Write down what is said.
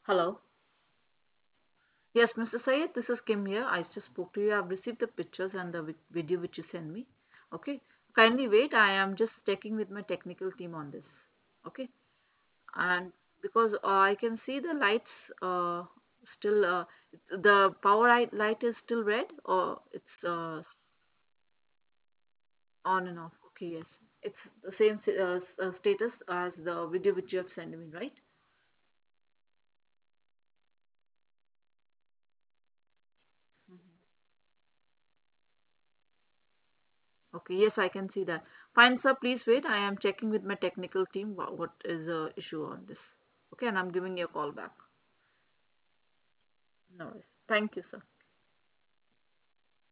Hello. Yes, Mr. Sayed, this is Kim here. I just spoke to you. I've received the pictures and the video which you sent me. Okay. Kindly wait. I am just checking with my technical team on this. Okay. And because I can see the lights still, the light is still red or it's on and off. Okay, yes. It's the same status as the video which you have sent me, right? Okay, yes, I can see that. Fine, sir, please wait. I am checking with my technical team what is the issue on this. Okay, and I'm giving you a call back. No worries. Thank you, sir.